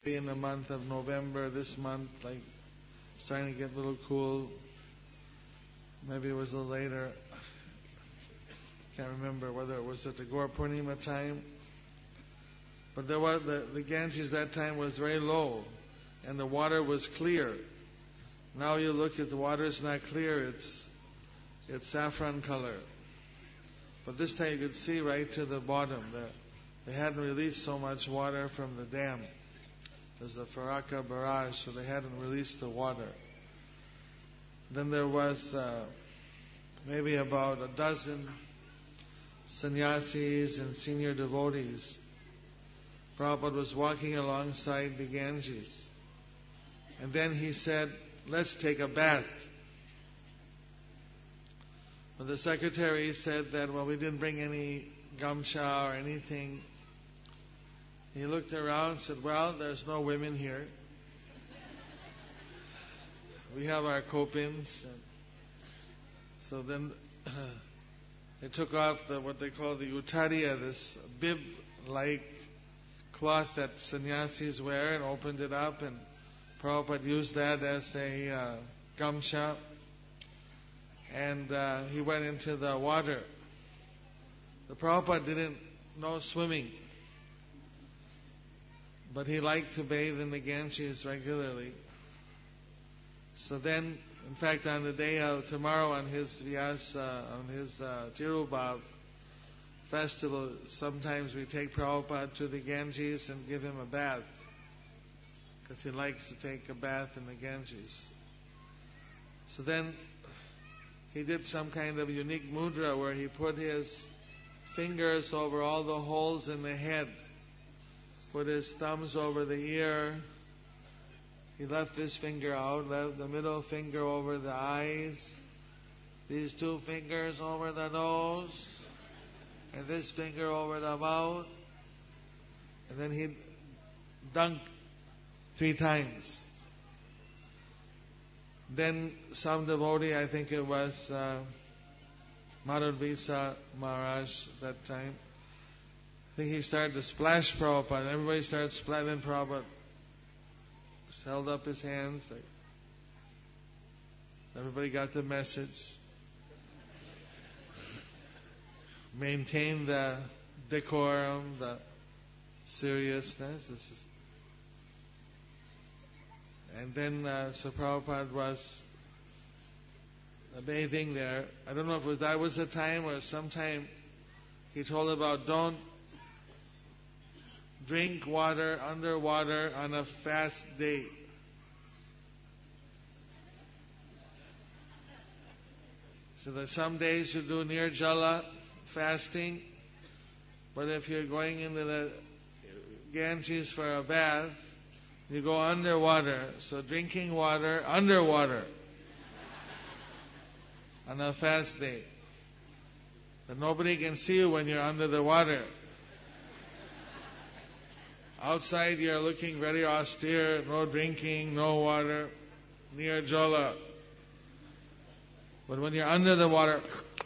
in the month of November, this month, like starting to get a little cool. Maybe it was a little later. Can't remember whether it was at the Gaur Purnima time. But there was the Ganges that time was very low, and the water was clear. Now you look at the water; it's not clear; it's saffron color. But this time you could see right to the bottom that they hadn't released so much water from the dam. There's the Farakka barrage, so they hadn't released the water. Then there was maybe about a dozen sannyasis and senior devotees. Prabhupada was walking alongside the Ganges. And then he said, "Let's take a bath." But the secretary said that, well, we didn't bring any gamcha or anything. He looked around and said, well, there's no women here. We have our kopins. So then they took off what they call the utariya, this bib-like cloth that sannyasis wear, and opened it up, and Prabhupada used that as a gamcha. And he went into the water. The Prabhupada didn't know swimming, but he liked to bathe in the Ganges regularly. So then, in fact, on the day of tomorrow, on his Tirubhav festival, sometimes we take Prabhupada to the Ganges and give him a bath, because he likes to take a bath in the Ganges. So then he did some kind of unique mudra where he put his fingers over all the holes in the head, put his thumbs over the ear. He left this finger out, left the middle finger over the eyes, these two fingers over the nose, and this finger over the mouth. And then he dunked 3 times. Then some devotee, I think it was Madhvisa Maharaj that time, I think he started to splash Prabhupada, and everybody started splashing. Prabhupada just held up his hands. Everybody got the message. Maintain the decorum, the seriousness. And then so Prabhupada was bathing there. I don't know if that was the time or sometime he told about don't drink water underwater on a fast day. So that some days you do nirjala fasting, but if you're going into the Ganges for a bath, you go underwater. So drinking water underwater on a fast day. But nobody can see you when you're under the water. Outside you're looking very austere, no drinking, no water, nirjala. But when you're under the water,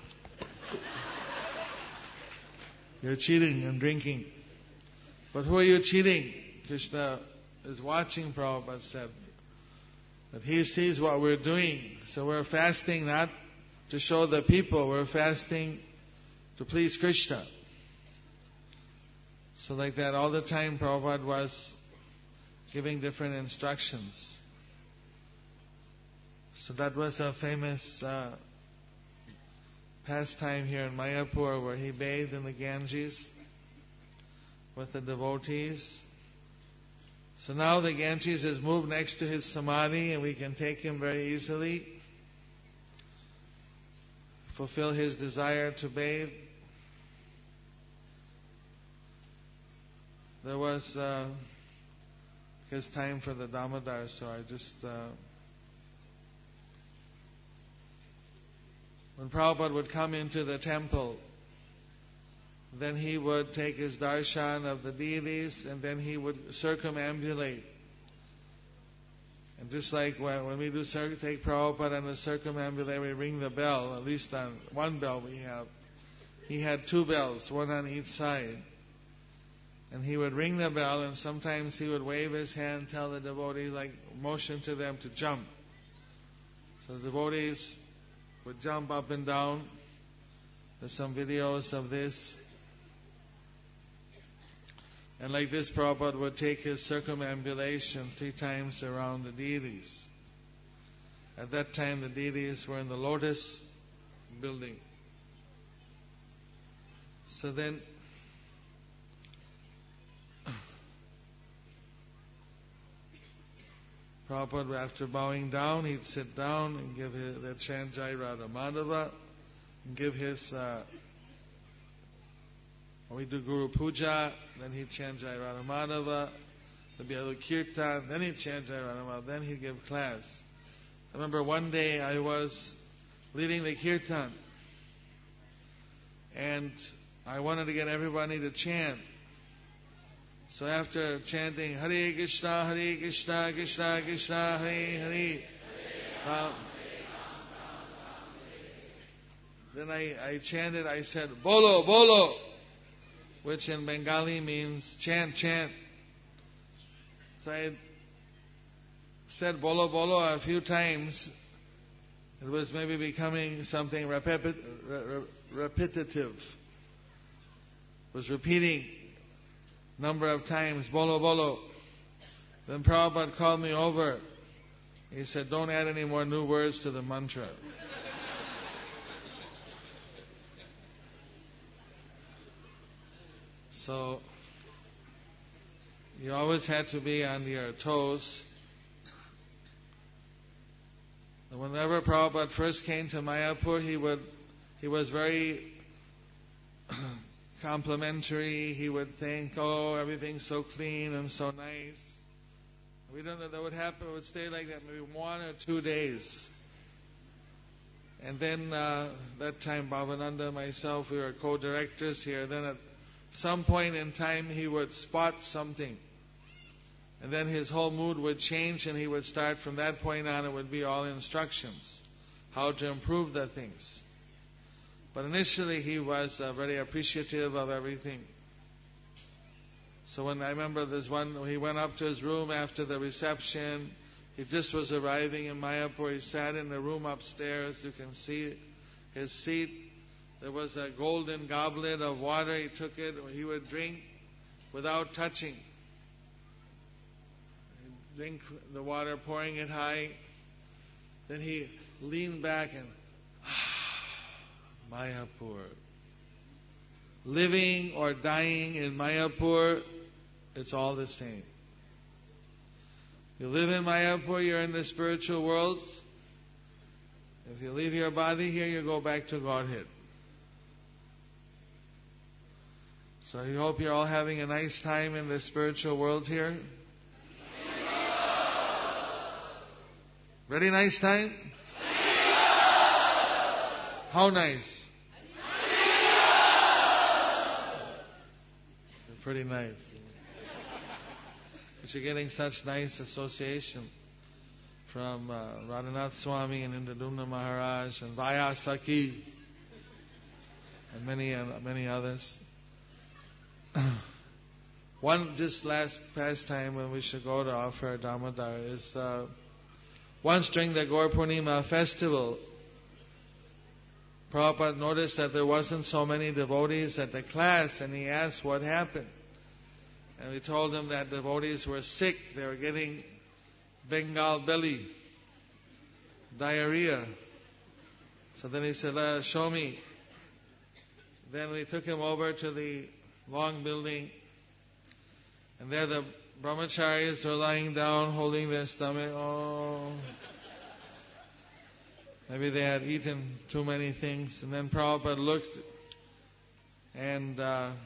you're cheating and drinking. But who are you cheating? Krishna is watching, Prabhupada said. That he sees what we're doing. So we're fasting not to show the people, we're fasting to please Krishna. So like that all the time Prabhupada was giving different instructions. So that was a famous pastime here in Mayapur where he bathed in the Ganges with the devotees. So now the Ganges is moved next to his samadhi and we can take him very easily, fulfill his desire to bathe. There was his time for the Damodar, so I just when Prabhupada would come into the temple, then he would take his darshan of the deities and then he would circumambulate. And just like when we do take Prabhupada on the circumambulate, we ring the bell, at least on one bell we have. He had 2 bells, one on each side. And he would ring the bell, and sometimes he would wave his hand, tell the devotees, like motion to them to jump. So the devotees would jump up and down. There's some videos of this. And like this, Prabhupada would take his circumambulation 3 times around the deities. At that time, the deities were in the lotus building. So then, Prabhupada, after bowing down, he'd sit down and give the chant Jai Radha Madhava, and give his, we do Guru Puja, then he'd chant Jai Radha Madhava, there'd be a little kirtan, then he'd chant Jai Radha Madhava, then he'd give class. I remember one day I was leading the kirtan, and I wanted to get everybody to chant. So after chanting Hare Krishna, Krishna Krishna, Hare Hare, then I chanted, I said, Bolo, Bolo, which in Bengali means chant, chant. So I said Bolo, Bolo a few times. It was maybe becoming something repetitive. It was repeating number of times, Bolo, Bolo. Then Prabhupada called me over. He said, don't add any more new words to the mantra. So, you always had to be on your toes. And whenever Prabhupada first came to Mayapur, he was very complimentary. He would think, oh, everything's so clean and so nice. We don't know that would happen. It would stay like that maybe 1 or 2 days. And then that time, Bhavananda and myself, we were co-directors here. Then at some point in time, he would spot something. And then his whole mood would change, and he would start from that point on, it would be all instructions, how to improve the things. But initially he was very appreciative of everything. So when I remember there's one, he went up to his room after the reception. He just was arriving in Mayapur. He sat in the room upstairs. You can see his seat. There was a golden goblet of water. He took it. He would drink without touching. He'd drink the water, pouring it high. Then he leaned back and Mayapur. Living or dying in Mayapur, it's all the same. You live in Mayapur, you're in the spiritual world. If you leave your body here, you go back to Godhead. So I hope you're all having a nice time in the spiritual world here. Very nice time? How nice? Pretty nice. But you're getting such nice association from Radhanath Swami and Indradumna Maharaj and Vyasaki and many others. One just last pastime when we should go to offer Damodar is once during the Gaur Purnima festival, Prabhupada noticed that there wasn't so many devotees at the class, and he asked what happened. And we told him that devotees were sick. They were getting Bengal belly, diarrhea. So then he said, show me. Then we took him over to the long building, and there the brahmacharis were lying down, holding their stomach. Oh, maybe they had eaten too many things. And then Prabhupada looked, and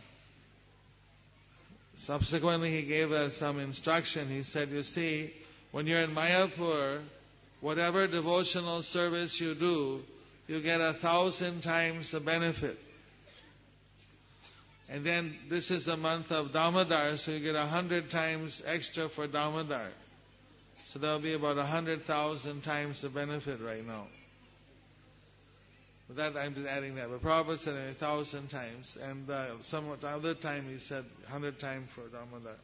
subsequently he gave us some instruction. He said, you see, when you're in Mayapur, whatever devotional service you do, you get 1,000 times the benefit. And then this is the month of Damodar, so you get 100 times extra for Damodar. So that will be about 100,000 times the benefit right now. But that I'm just adding that. But Prabhupada said it 1,000 times, and some other time he said 100 times for Damodar.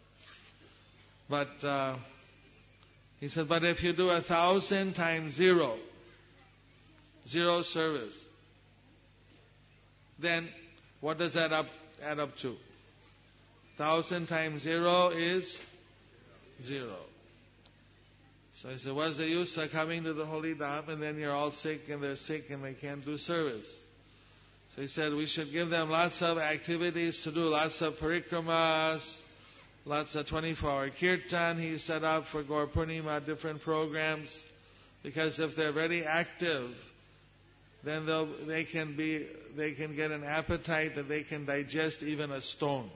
But he said, but if you do 1,000 times zero service, then what does that add up to? 1,000 times zero is zero. So he said, what's the use of coming to the Holy Dham and then you're all sick and they're sick and they can't do service? So he said we should give them lots of activities to do, lots of parikramas, lots of 24-hour kirtan he set up for Gaur Purnima, different programs, because if they're very active, then they can get an appetite that they can digest even a stone.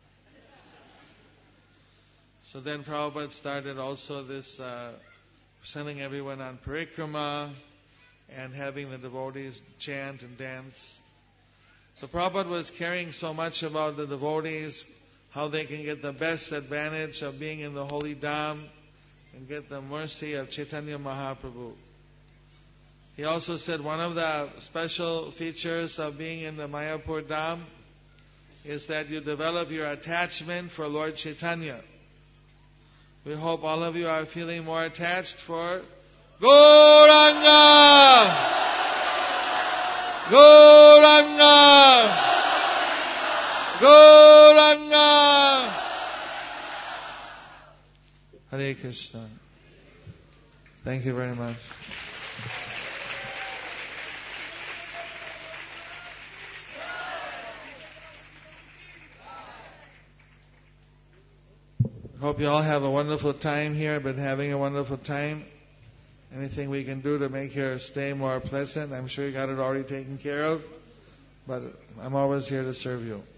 So then Prabhupada started also this sending everyone on parikrama and having the devotees chant and dance. So Prabhupada was caring so much about the devotees, how they can get the best advantage of being in the Holy Dham and get the mercy of Chaitanya Mahaprabhu. He also said one of the special features of being in the Mayapur Dham is that you develop your attachment for Lord Chaitanya. We hope all of you are feeling more attached for Gauranga! Gauranga! Gauranga! Hare Krishna. Thank you very much. Hope you all have a wonderful time here, been having a wonderful time. Anything we can do to make your stay more pleasant, I'm sure you got it already taken care of, but I'm always here to serve you.